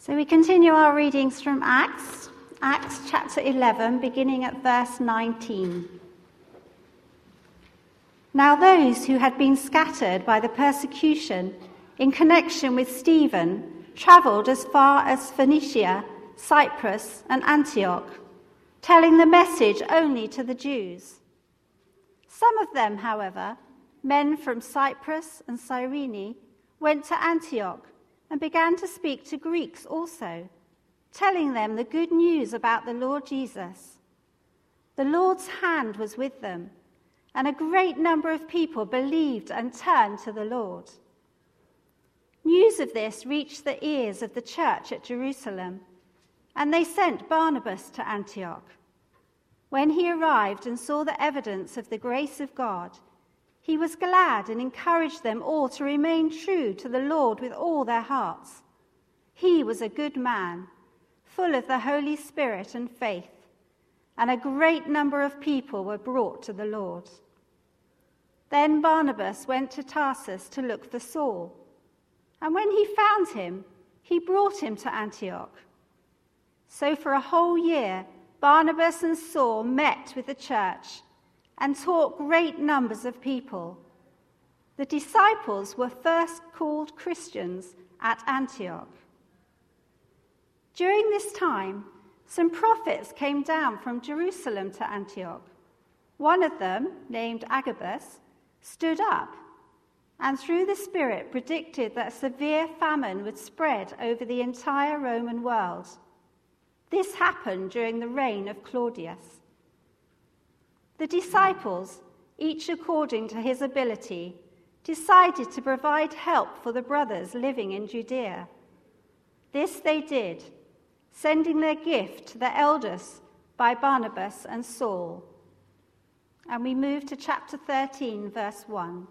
So we continue our readings from Acts chapter 11, beginning at verse 19. Now those who had been scattered by the persecution in connection with Stephen travelled as far as Phoenicia, Cyprus, and Antioch, telling the message only to the Jews. Some of them, however, men from Cyprus and Cyrene, went to Antioch and began to speak to Greeks also, telling them the good news about the Lord Jesus. The Lord's hand was with them, and a great number of people believed and turned to the Lord. News of this reached the ears of the church at Jerusalem, and they sent Barnabas to Antioch. When he arrived and saw the evidence of the grace of God, he was glad and encouraged them all to remain true to the Lord with all their hearts. He was a good man, full of the Holy Spirit and faith, and a great number of people were brought to the Lord. Then Barnabas went to Tarsus to look for Saul, and when he found him, he brought him to Antioch. So for a whole year, Barnabas and Saul met with the church and taught great numbers of people. The disciples were first called Christians at Antioch. During this time, some prophets came down from Jerusalem to Antioch. One of them, named Agabus, stood up and through the Spirit predicted that severe famine would spread over the entire Roman world. This happened during the reign of Claudius. The disciples, each according to his ability, decided to provide help for the brothers living in Judea. This they did, sending their gift to the elders by Barnabas and Saul. And we move to chapter 13, verse 1.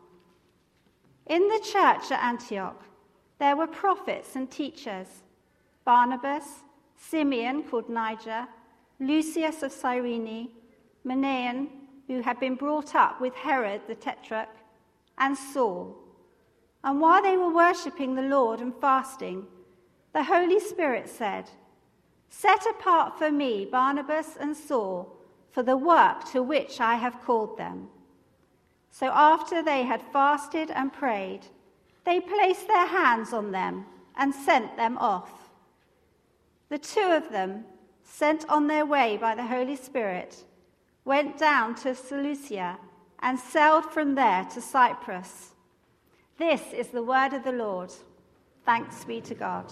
In the church at Antioch, there were prophets and teachers: Barnabas, Simeon called Niger, Lucius of Cyrene, Manaen, who had been brought up with Herod the Tetrarch, and Saul. And while they were worshipping the Lord and fasting, the Holy Spirit said, "Set apart for me Barnabas and Saul for the work to which I have called them." So after they had fasted and prayed, they placed their hands on them and sent them off. The two of them, sent on their way by the Holy Spirit, went down to Seleucia and sailed from there to Cyprus. This is the word of the Lord. Thanks be to God.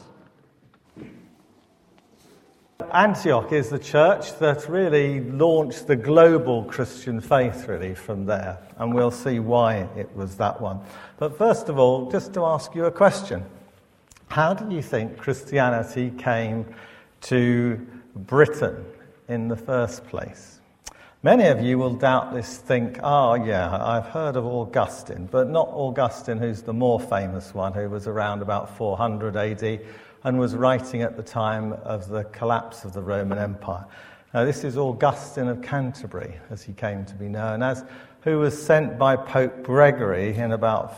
Antioch is the church that really launched the global Christian faith really from there, and we'll see why it was that one. But first of all, just to ask you a question. How do you think Christianity came to Britain in the first place? Many of you will doubtless think, I've heard of Augustine, but not Augustine, who's the more famous one, who was around about 400 AD and was writing at the time of the collapse of the Roman Empire. Now, this is Augustine of Canterbury, as he came to be known as, who was sent by Pope Gregory in about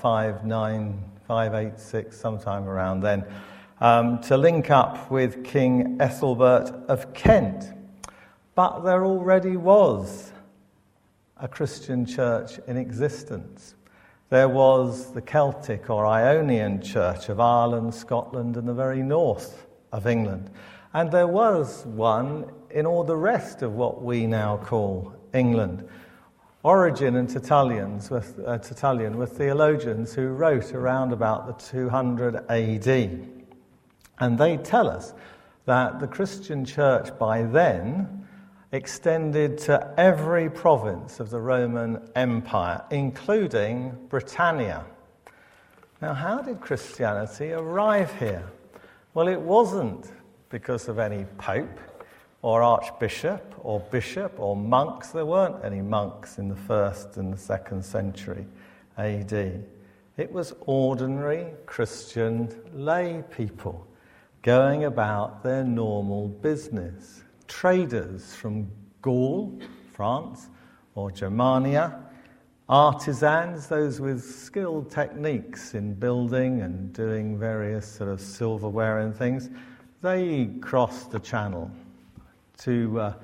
586, sometime around then, to link up with King Ethelbert of Kent. But there already was a Christian church in existence. There was the Celtic or Ionian Church of Ireland, Scotland, and the very north of England. And there was one in all the rest of what we now call England. Origen and Tertullian were theologians who wrote around about the 200 AD. And they tell us that the Christian church by then extended to every province of the Roman Empire, including Britannia. Now, how did Christianity arrive here? Well, it wasn't because of any pope or archbishop or bishop or monks. There weren't any monks in the 1st and the 2nd century AD. It was ordinary Christian lay people going about their normal business. Traders from Gaul, France, or Germania, artisans, those with skilled techniques in building and doing various sort of silverware and things, they crossed the channel to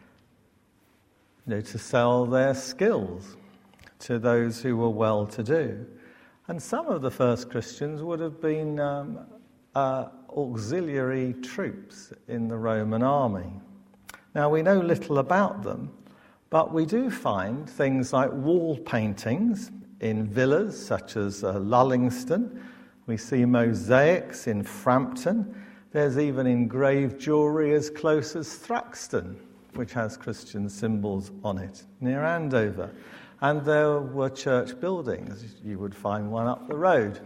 sell their skills to those who were well-to-do. And some of the first Christians would have been auxiliary troops in the Roman army. Now, we know little about them, but we do find things like wall paintings in villas such as Lullingston. We see mosaics in Frampton. There's even engraved jewellery as close as Thruxton, which has Christian symbols on it, near Andover. And there were church buildings. You would find one up the road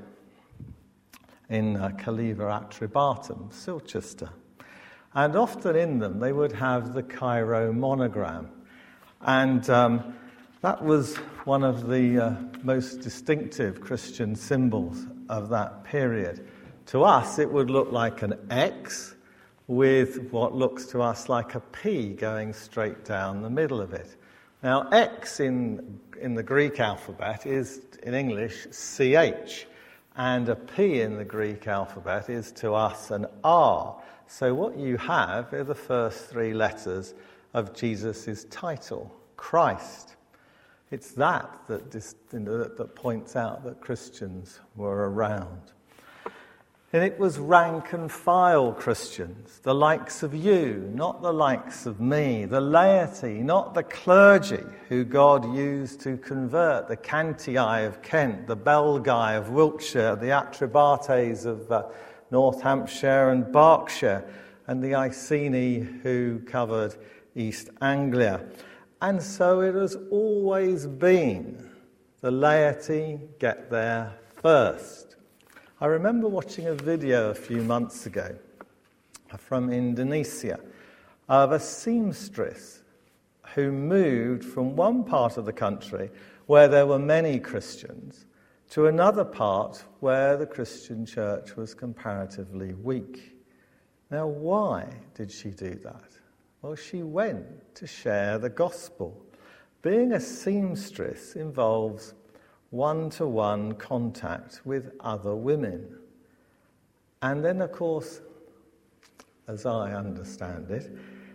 in Caliva Atribatum, Silchester. And often in them they would have the Cairo monogram. And that was one of the most distinctive Christian symbols of that period. To us, it would look like an X with what looks to us like a P going straight down the middle of it. Now, X in the Greek alphabet is, in English, CH, and a P in the Greek alphabet is to us an R. So what you have are the first three letters of Jesus' title, Christ. It's that points out that Christians were around. And it was rank and file Christians, the likes of you, not the likes of me, the laity, not the clergy, who God used to convert, the Cantii of Kent, the Belgae of Wiltshire, the Atribates of North Hampshire and Berkshire, and the Iceni who covered East Anglia. And so it has always been the laity get there first. I remember watching a video a few months ago from Indonesia of a seamstress who moved from one part of the country where there were many Christians to another part where the Christian church was comparatively weak. Now, why did she do that? Well, she went to share the gospel. Being a seamstress involves one-to-one contact with other women. And then, of course, as I understand it,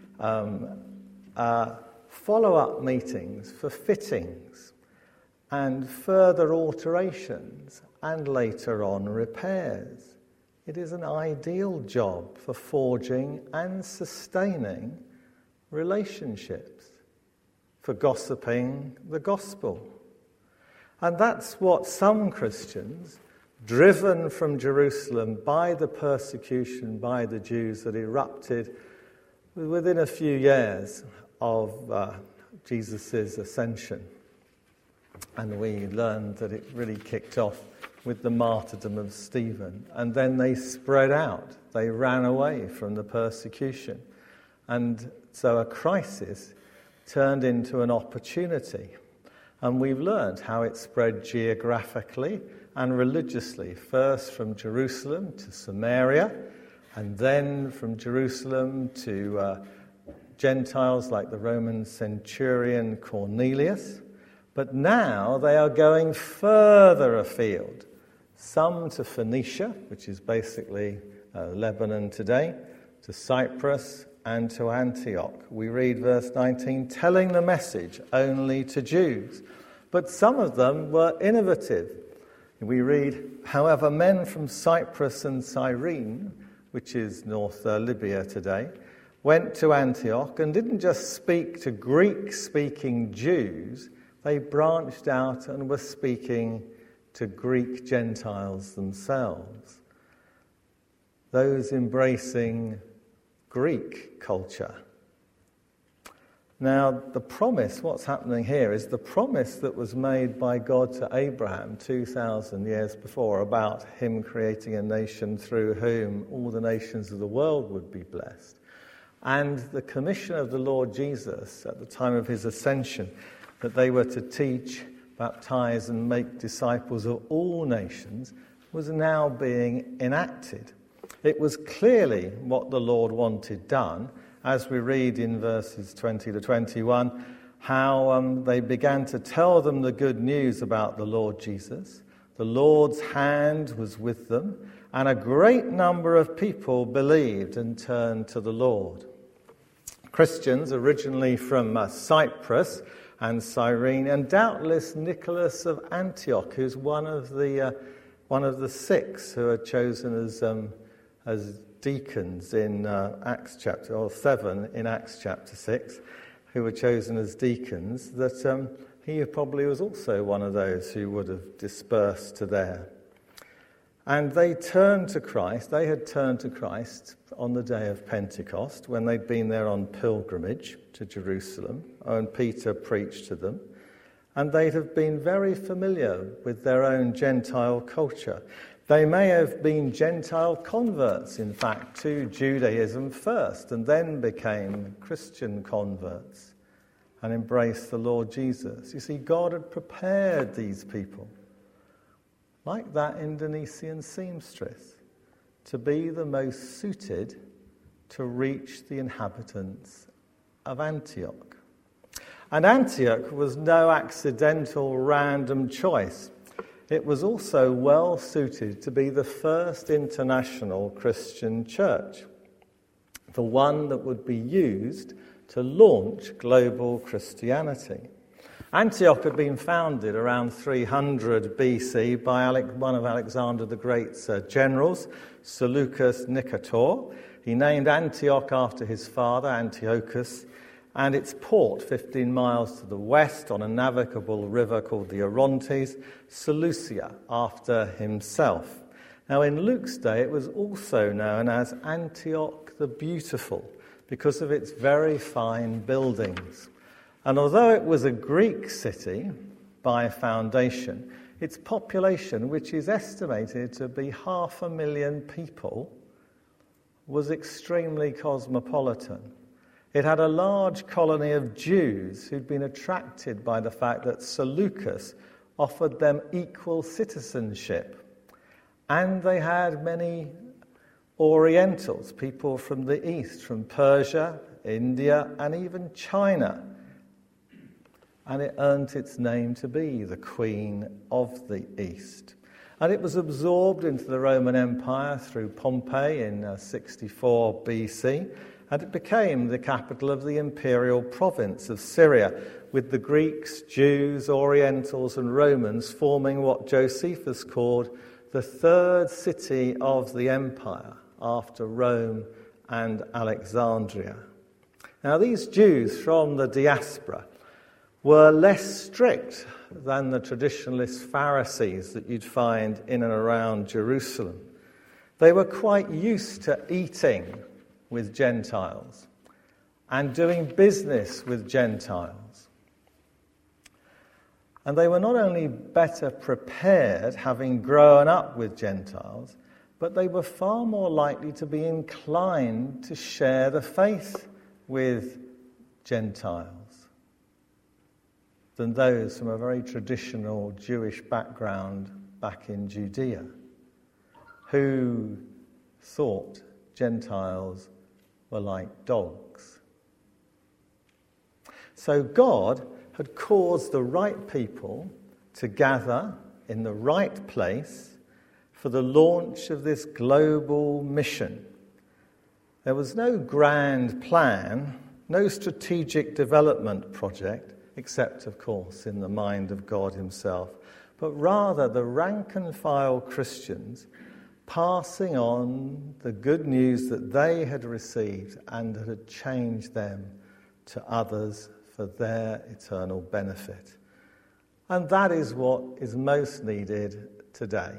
follow-up meetings for fittings and further alterations and later on repairs. It is an ideal job for forging and sustaining relationships, for gossiping the gospel. And that's what some Christians, driven from Jerusalem by the persecution by the Jews that erupted within a few years of Jesus' ascension. And we learned that it really kicked off with the martyrdom of Stephen. And then they spread out. They ran away from the persecution. And so a crisis turned into an opportunity. And we've learned how it spread geographically and religiously, first from Jerusalem to Samaria, and then from Jerusalem to Gentiles like the Roman centurion Cornelius. But now they are going further afield, some to Phoenicia, which is basically Lebanon today, to Cyprus and to Antioch. We read verse 19, telling the message only to Jews. But some of them were innovative. We read, however, men from Cyprus and Cyrene, which is North Libya today, went to Antioch and didn't just speak to Greek-speaking Jews, they branched out and were speaking to Greek Gentiles themselves, those embracing Greek culture. Now, the promise, what's happening here, is the promise that was made by God to Abraham 2,000 years before about him creating a nation through whom all the nations of the world would be blessed. And the commission of the Lord Jesus at the time of his ascension, that they were to teach, baptize, and make disciples of all nations, was now being enacted. It was clearly what the Lord wanted done, as we read in verses 20 to 21, how they began to tell them the good news about the Lord Jesus. The Lord's hand was with them, and a great number of people believed and turned to the Lord. Christians originally from Cyprus and Cyrene, and doubtless Nicholas of Antioch, who's one of the 6 who are chosen as deacons in Acts chapter, or 7 in Acts chapter 6, who were chosen as deacons, that he probably was also one of those who would have dispersed to there. And they turned to Christ. They had turned to Christ on the day of Pentecost, when they'd been there on pilgrimage to Jerusalem, and Peter preached to them. And they'd have been very familiar with their own Gentile culture. They may have been Gentile converts, in fact, to Judaism first, and then became Christian converts and embraced the Lord Jesus. You see, God had prepared these people, like that Indonesian seamstress, to be the most suited to reach the inhabitants of Antioch. And Antioch was no accidental, random choice. It was also well suited to be the first international Christian church, the one that would be used to launch global Christianity. Antioch had been founded around 300 BC by one of Alexander the Great's generals, Seleucus Nicator. He named Antioch after his father, Antiochus, and its port, 15 miles to the west on a navigable river called the Orontes, Seleucia, after himself. Now in Luke's day it was also known as Antioch the Beautiful because of its very fine buildings. And although it was a Greek city by foundation, its population, which is estimated to be 500,000 people, was extremely cosmopolitan. It had a large colony of Jews who'd been attracted by the fact that Seleucus offered them equal citizenship. And they had many Orientals, people from the East, from Persia, India, and even China. And it earned its name to be the Queen of the East. And it was absorbed into the Roman Empire through Pompey in 64 BC, and it became the capital of the imperial province of Syria, with the Greeks, Jews, Orientals, and Romans forming what Josephus called the third city of the empire, after Rome and Alexandria. Now, these Jews from the diaspora were less strict than the traditionalist Pharisees that you'd find in and around Jerusalem. They were quite used to eating with Gentiles and doing business with Gentiles. And they were not only better prepared, having grown up with Gentiles, but they were far more likely to be inclined to share the faith with Gentiles than those from a very traditional Jewish background back in Judea, who thought Gentiles were like dogs. So God had caused the right people to gather in the right place for the launch of this global mission. There was no grand plan, no strategic development project, except, of course, in the mind of God himself, but rather the rank-and-file Christians passing on the good news that they had received and that had changed them to others for their eternal benefit. And that is what is most needed today.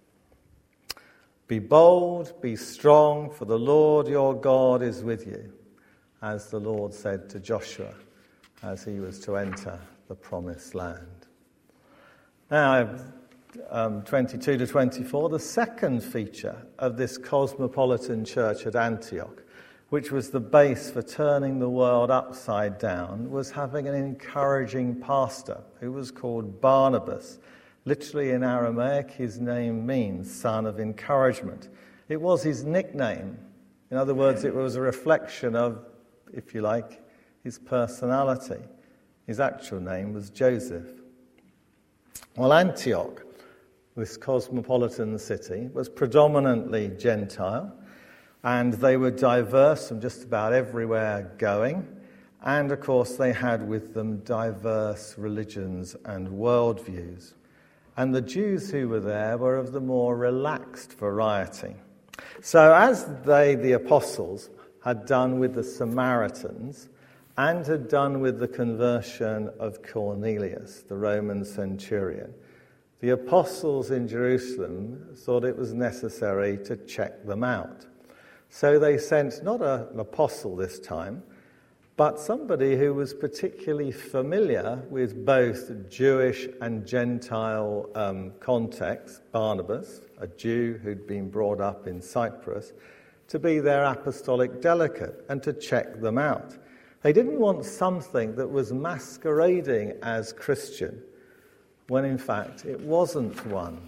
Be bold, be strong, for the Lord your God is with you, as the Lord said to Joshua as he was to enter the promised land. Now, 22 to 24, the second feature of this cosmopolitan church at Antioch, which was the base for turning the world upside down, was having an encouraging pastor who was called Barnabas. Literally in Aramaic, his name means son of encouragement. It was his nickname. In other words, it was a reflection of, if you like, his personality. His actual name was Joseph. Well, Antioch this cosmopolitan city, was predominantly Gentile, and they were diverse from just about everywhere going. And, of course, they had with them diverse religions and worldviews. And the Jews who were there were of the more relaxed variety. So as they, the apostles, had done with the Samaritans and had done with the conversion of Cornelius, the Roman centurion, the apostles in Jerusalem thought it was necessary to check them out. So they sent not an apostle this time, but somebody who was particularly familiar with both Jewish and Gentile contexts, Barnabas, a Jew who'd been brought up in Cyprus, to be their apostolic delegate and to check them out. They didn't want something that was masquerading as Christian, when in fact it wasn't one.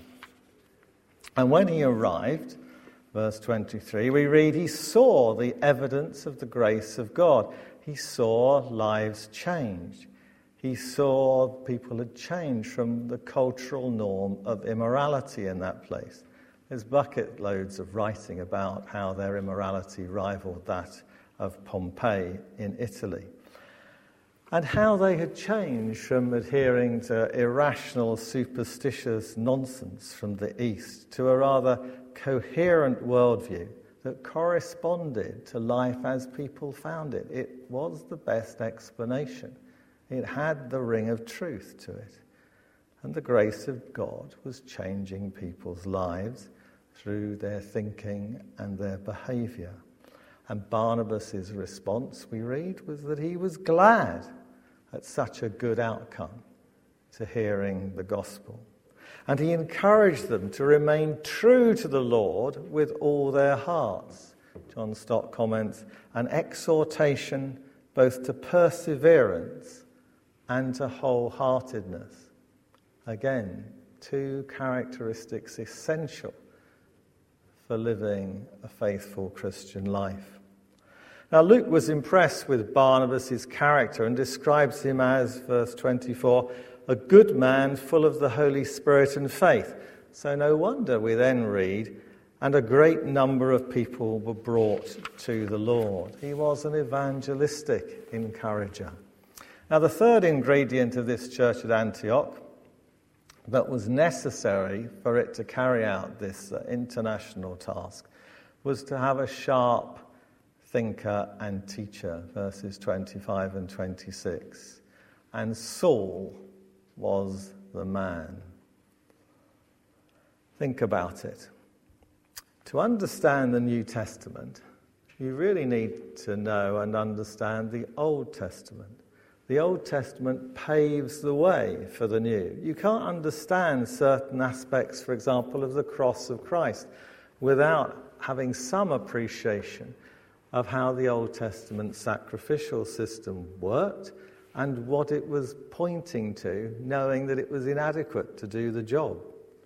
And when he arrived, verse 23, we read, he saw the evidence of the grace of God. He saw lives change. He saw people had changed from the cultural norm of immorality in that place. There's bucket loads of writing about how their immorality rivaled that of Pompeii in Italy, and how they had changed from adhering to irrational, superstitious nonsense from the East to a rather coherent worldview that corresponded to life as people found it. It was the best explanation. It had the ring of truth to it. And the grace of God was changing people's lives through their thinking and their behaviour. And Barnabas' response, we read, was that he was glad at such a good outcome to hearing the gospel. And he encouraged them to remain true to the Lord with all their hearts. John Stott comments, an exhortation both to perseverance and to wholeheartedness. Again, two characteristics essential for living a faithful Christian life. Now, Luke was impressed with Barnabas' character and describes him as, verse 24, a good man full of the Holy Spirit and faith. So no wonder we then read, and a great number of people were brought to the Lord. He was an evangelistic encourager. Now the third ingredient of this church at Antioch that was necessary for it to carry out this international task was to have a sharp thinker and teacher, verses 25 and 26. And Saul was the man. Think about it. To understand the New Testament, you really need to know and understand the Old Testament. The Old Testament paves the way for the New. You can't understand certain aspects, for example, of the cross of Christ without having some appreciation of how the Old Testament sacrificial system worked and what it was pointing to, knowing that it was inadequate to do the job.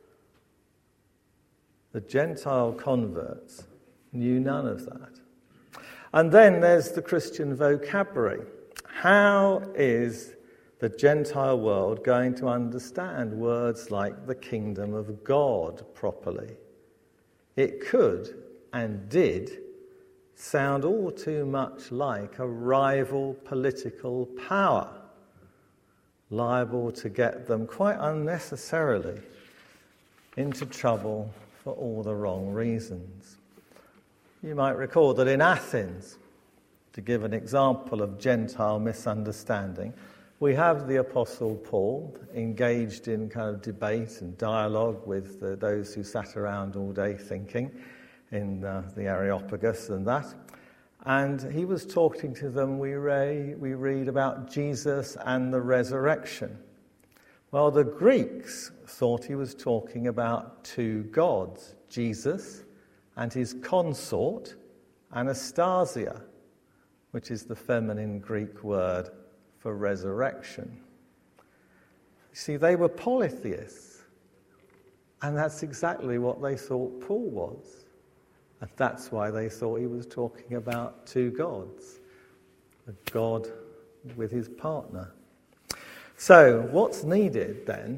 The Gentile converts knew none of that. And then there's the Christian vocabulary. How is the Gentile world going to understand words like the kingdom of God properly? It could and did sound all too much like a rival political power, liable to get them quite unnecessarily into trouble for all the wrong reasons. You might recall that in Athens, to give an example of Gentile misunderstanding, we have the Apostle Paul engaged in kind of debate and dialogue with those who sat around all day thinking in the Areopagus and that. And he was talking to them, we read about Jesus and the resurrection. Well, the Greeks thought he was talking about two gods, Jesus and his consort, Anastasia, which is the feminine Greek word for resurrection. You see, they were polytheists, and that's exactly what they thought Paul was. And that's why they thought he was talking about two gods, a god with his partner. So what's needed then,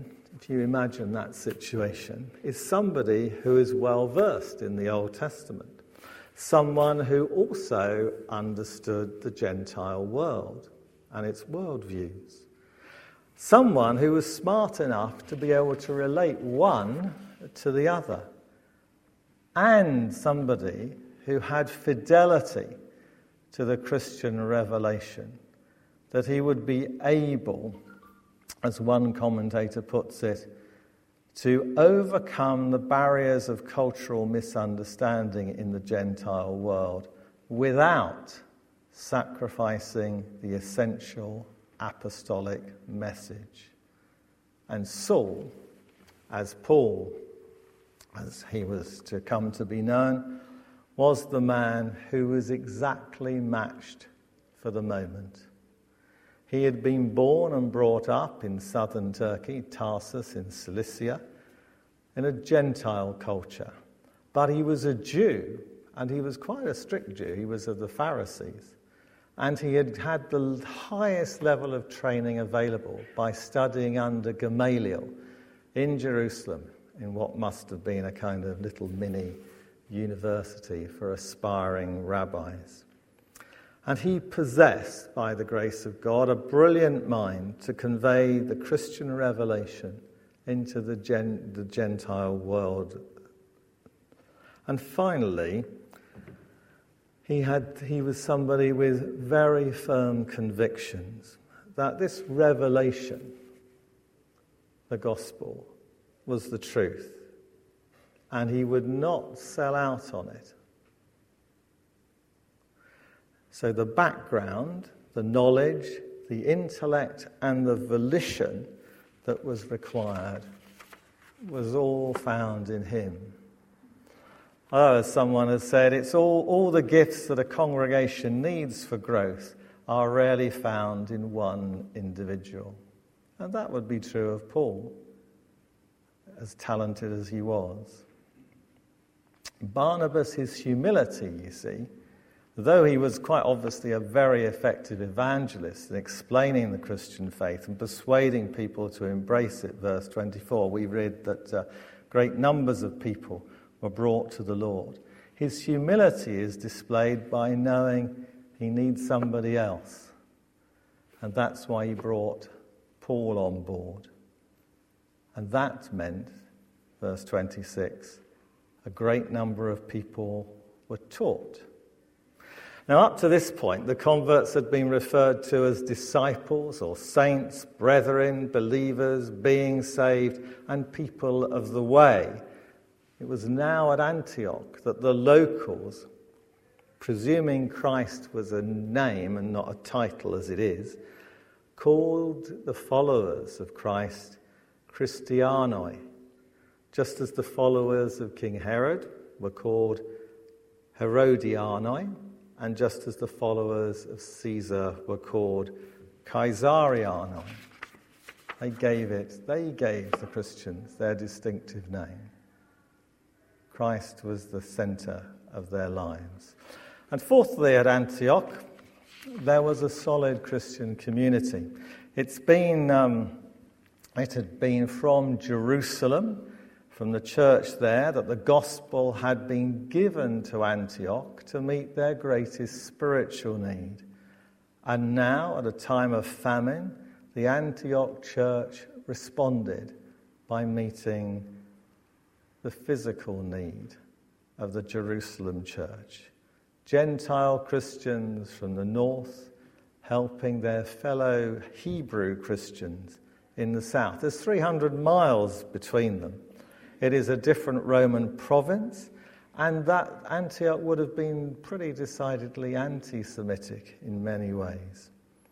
if you imagine that situation, is somebody who is well versed in the Old Testament, someone who also understood the Gentile world and its worldviews, someone who was smart enough to be able to relate one to the other, and somebody who had fidelity to the Christian revelation, that he would be able, as one commentator puts it, to overcome the barriers of cultural misunderstanding in the Gentile world without sacrificing the essential apostolic message. And Saul, as Paul, as he was to come to be known, was the man who was exactly matched for the moment. He had been born and brought up in southern Turkey, Tarsus in Cilicia, in a Gentile culture. But he was a Jew, and he was quite a strict Jew. He was of the Pharisees. And he had had the highest level of training available by studying under Gamaliel in Jerusalem, in what must have been a kind of little mini university for aspiring rabbis. And he possessed, by the grace of God, a brilliant mind to convey the Christian revelation into the Gentile world. And finally, he was somebody with very firm convictions that this revelation, the gospel, was the truth, and he would not sell out on it. So the background, the knowledge, the intellect, and the volition that was required was all found in him. Oh, as someone has said, it's all the gifts that a congregation needs for growth are rarely found in one individual. And that would be true of Paul, as talented as he was. Barnabas, his humility, you see, though he was quite obviously a very effective evangelist in explaining the Christian faith and persuading people to embrace it, verse 24, we read that great numbers of people were brought to the Lord. His humility is displayed by knowing he needs somebody else. And that's why he brought Paul on board. And that meant, verse 26, a great number of people were taught. Now, up to this point, the converts had been referred to as disciples or saints, brethren, believers, being saved, and people of the way. It was now at Antioch that the locals, presuming Christ was a name and not a title as it is, called the followers of Christ Christianoi, just as the followers of King Herod were called Herodianoi, and just as the followers of Caesar were called Caesarianoi. They gave the Christians their distinctive name. Christ was the centre of their lives. And fourthly, at Antioch, there was a solid Christian community. It had been from Jerusalem, from the church there, that the gospel had been given to Antioch to meet their greatest spiritual need. And now, at a time of famine, the Antioch church responded by meeting the physical need of the Jerusalem church. Gentile Christians from the north helping their fellow Hebrew Christians in the south. There's 300 miles between them. It is a different Roman province, and that Antioch would have been pretty decidedly anti-Semitic in many ways.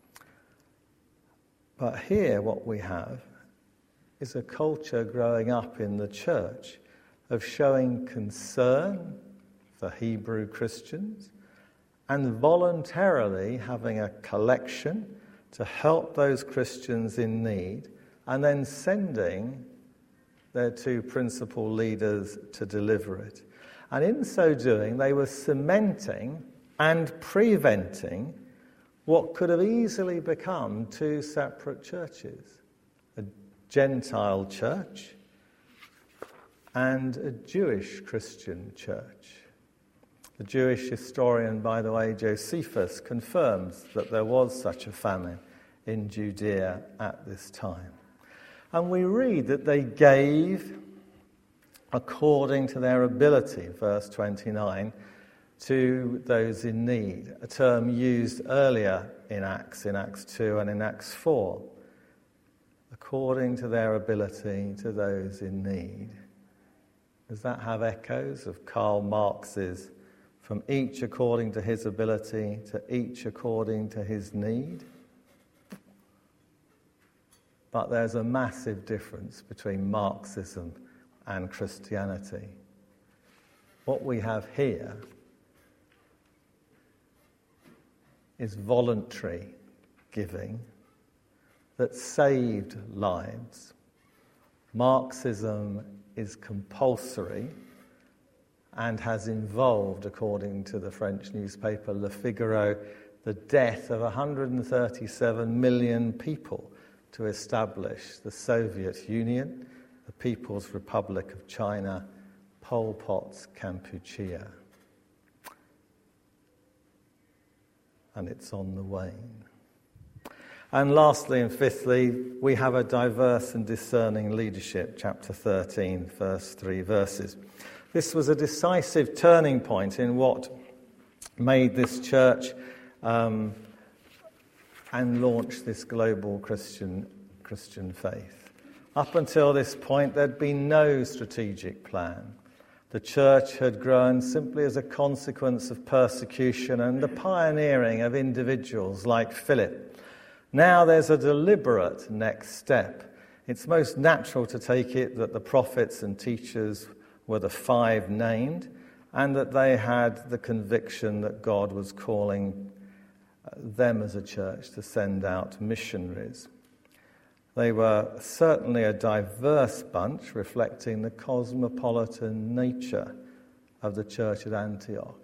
But here what we have is a culture growing up in the church of showing concern for Hebrew Christians and voluntarily having a collection to help those Christians in need, and then sending their two principal leaders to deliver it. And in so doing, they were cementing and preventing what could have easily become two separate churches, a Gentile church and a Jewish Christian church. The Jewish historian, by the way, Josephus, confirms that there was such a famine in Judea at this time. And we read that they gave according to their ability, verse 29, to those in need, a term used earlier in Acts 2 and in Acts 4. According to their ability to those in need. Does that have echoes of Karl Marx's from each according to his ability to each according to his need? But there's a massive difference between Marxism and Christianity. What we have here is voluntary giving that saved lives. Marxism is compulsory and has involved, according to the French newspaper Le Figaro, the death of 137 million people to establish the Soviet Union, the People's Republic of China, Pol Pot's Kampuchea. And it's on the wane. And lastly and fifthly, we have a diverse and discerning leadership, chapter 13, first 3 verses. This was a decisive turning point in what made this church and launched this global Christian faith. Up until this point, there'd been no strategic plan. The church had grown simply as a consequence of persecution and the pioneering of individuals like Philip. Now there's a deliberate next step. It's most natural to take it that the prophets and teachers were the 5 named, and that they had the conviction that God was calling them as a church to send out missionaries. They were certainly a diverse bunch, reflecting the cosmopolitan nature of the church at Antioch.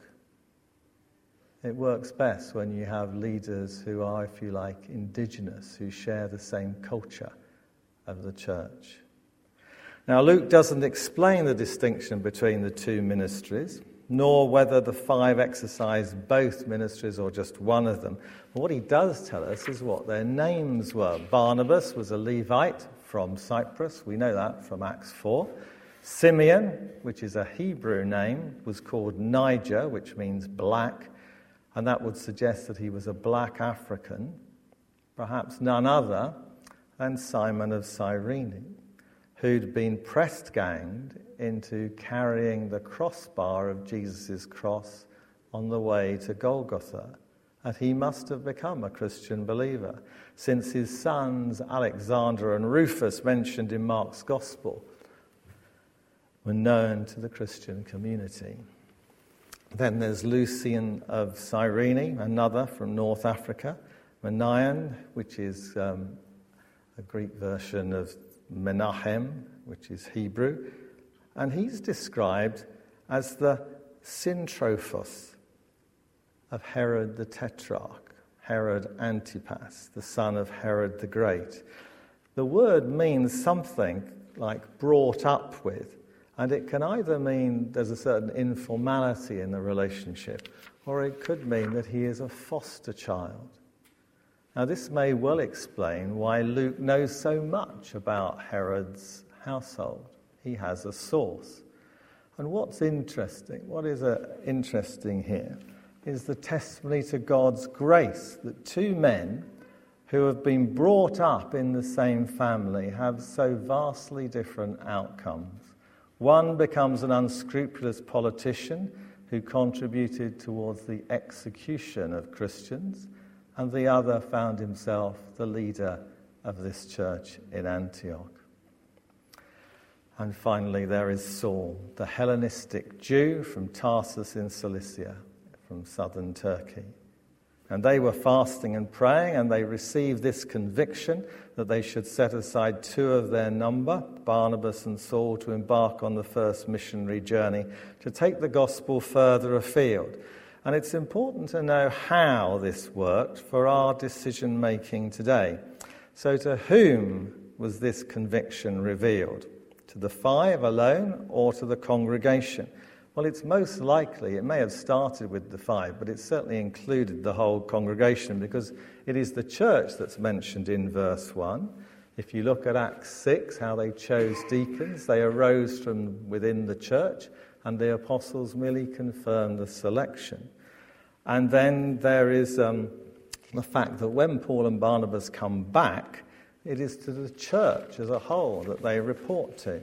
It works best when you have leaders who are, if you like, indigenous, who share the same culture of the church. Now, Luke doesn't explain the distinction between the 2 ministries, nor whether the 5 exercised both ministries or just one of them. But what he does tell us is what their names were. Barnabas was a Levite from Cyprus. We know that from Acts 4. Simeon, which is a Hebrew name, was called Niger, which means black. And that would suggest that he was a black African, perhaps none other than Simon of Cyrene, who'd been press-ganged into carrying the crossbar of Jesus' cross on the way to Golgotha. And he must have become a Christian believer, since his sons Alexander and Rufus, mentioned in Mark's Gospel, were known to the Christian community. Then there's Lucian of Cyrene, another from North Africa. Manaen, which is a Greek version of Menahem, which is Hebrew. And he's described as the Syntrophos of Herod the Tetrarch, Herod Antipas, the son of Herod the Great. The word means something like brought up with. And it can either mean there's a certain informality in the relationship, or it could mean that he is a foster child. Now, this may well explain why Luke knows so much about Herod's household. He has a source. And what's interesting, what is interesting here, is the testimony to God's grace that 2 men who have been brought up in the same family have so vastly different outcomes. One becomes an unscrupulous politician who contributed towards the execution of Christians, and the other found himself the leader of this church in Antioch. And finally, there is Saul, the Hellenistic Jew from Tarsus in Cilicia, from southern Turkey. And they were fasting and praying, and they received this conviction that they should set aside 2 of their number, Barnabas and Saul, to embark on the first missionary journey, to take the gospel further afield. And it's important to know how this worked for our decision-making today. So to whom was this conviction revealed? To the 5 alone or to the congregation? Well, it's most likely, it may have started with the 5, but it certainly included the whole congregation, because it is the church that's mentioned in verse 1. If you look at Acts 6, how they chose deacons, they arose from within the church, and the apostles merely confirmed the selection. And then there is the fact that when Paul and Barnabas come back, it is to the church as a whole that they report to.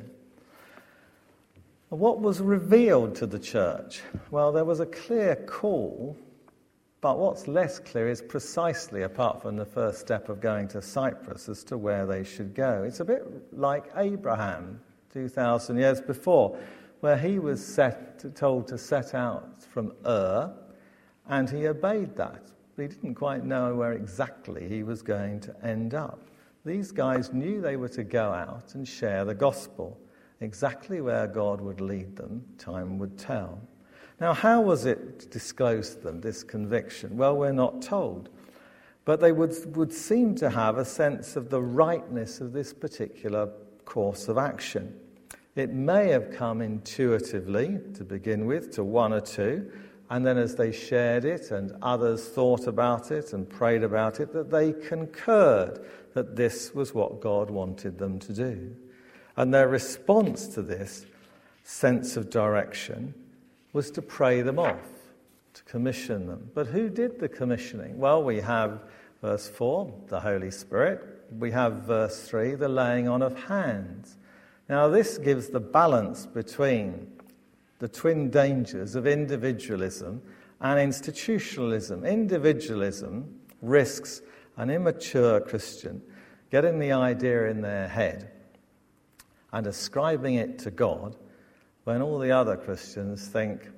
What was revealed to the church? Well, there was a clear call, but what's less clear is precisely, apart from the first step of going to Cyprus, as to where they should go. It's a bit like Abraham 2,000 years before, where he was told to set out from Ur, and he obeyed that. But he didn't quite know where exactly he was going to end up. These guys knew they were to go out and share the gospel. Exactly where God would lead them, time would tell. Now, how was it disclosed to them, this conviction? Well, we're not told. But they would seem to have a sense of the rightness of this particular course of action. It may have come intuitively, to begin with, to 1 or 2, and then as they shared it and others thought about it and prayed about it, that they concurred that this was what God wanted them to do. And their response to this sense of direction was to pray them off, to commission them. But who did the commissioning? Well, we have verse 4, the Holy Spirit. We have verse 3, the laying on of hands. Now, this gives the balance between the twin dangers of individualism and institutionalism. Individualism risks an immature Christian getting the idea in their head and ascribing it to God, when all the other Christians think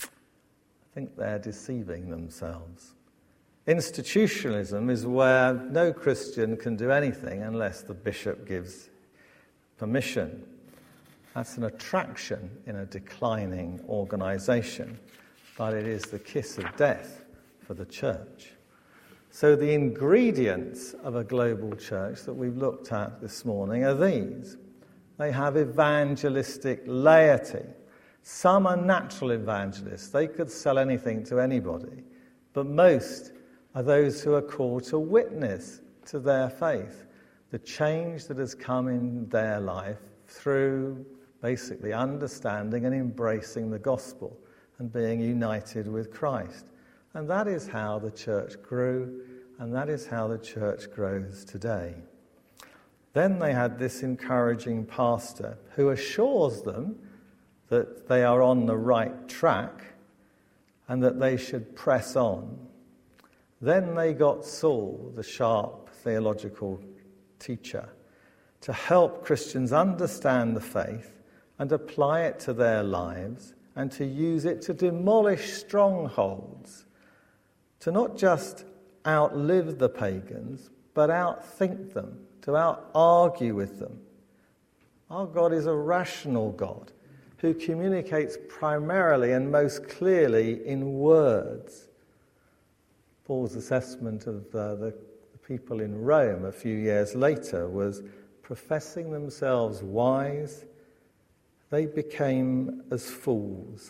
they're deceiving themselves. Institutionalism is where no Christian can do anything unless the bishop gives permission. That's an attraction in a declining organisation, but it is the kiss of death for the church. So the ingredients of a global church that we've looked at this morning are these. They have evangelistic laity. Some are natural evangelists. They could sell anything to anybody. But most are those who are called to witness to their faith, the change that has come in their life through basically understanding and embracing the gospel and being united with Christ. And that is how the church grew, and that is how the church grows today. Then they had this encouraging pastor who assures them that they are on the right track and that they should press on. Then they got Saul, the sharp theological teacher, to help Christians understand the faith and apply it to their lives and to use it to demolish strongholds, to not just outlive the pagans, but outthink them, to out-argue with them. Our God is a rational God who communicates primarily and most clearly in words. Paul's assessment of the people in Rome a few years later was, professing themselves wise, they became as fools.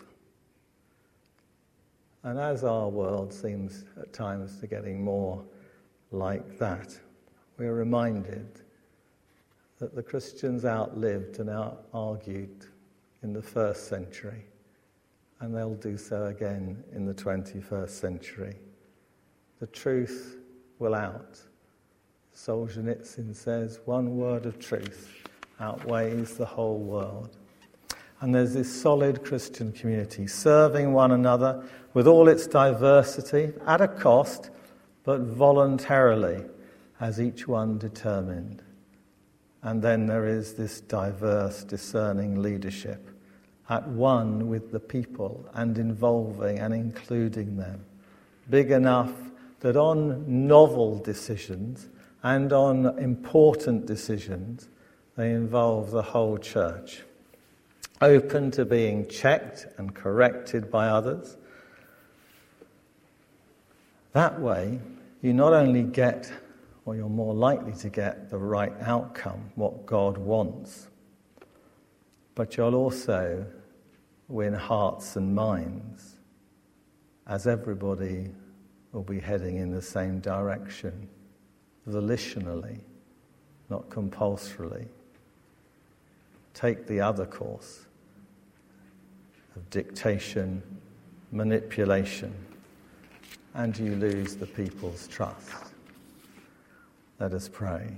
And as our world seems at times to getting more like that, we're reminded that the Christians outlived and out-argued in the first century, and they'll do so again in the 21st century. The truth will out. Solzhenitsyn says, one word of truth outweighs the whole world. And there's this solid Christian community serving one another with all its diversity at a cost, but voluntarily, as each one determined. And then there is this diverse, discerning leadership, at one with the people and involving and including them, big enough that on novel decisions and on important decisions, they involve the whole church, open to being checked and corrected by others. That way, you not only get or you're more likely to get the right outcome, what God wants. But you'll also win hearts and minds, as everybody will be heading in the same direction, volitionally, not compulsorily. Take the other course of dictation, manipulation, and you lose the people's trust. Let us pray.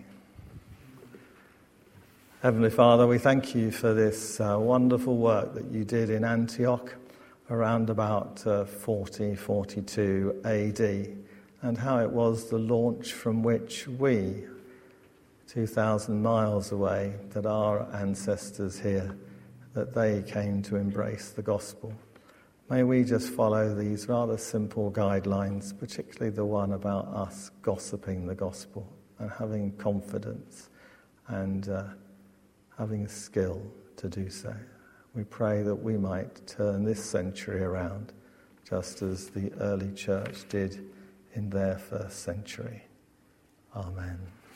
Heavenly Father, we thank you for this wonderful work that you did in Antioch around about 40-42 AD, and how it was the launch from which we, 2,000 miles away, that our ancestors here, that they came to embrace the gospel. May we just follow these rather simple guidelines, particularly the one about us gossiping the gospel and having confidence and having skill to do so. We pray that we might turn this century around, just as the early church did in their first century. Amen.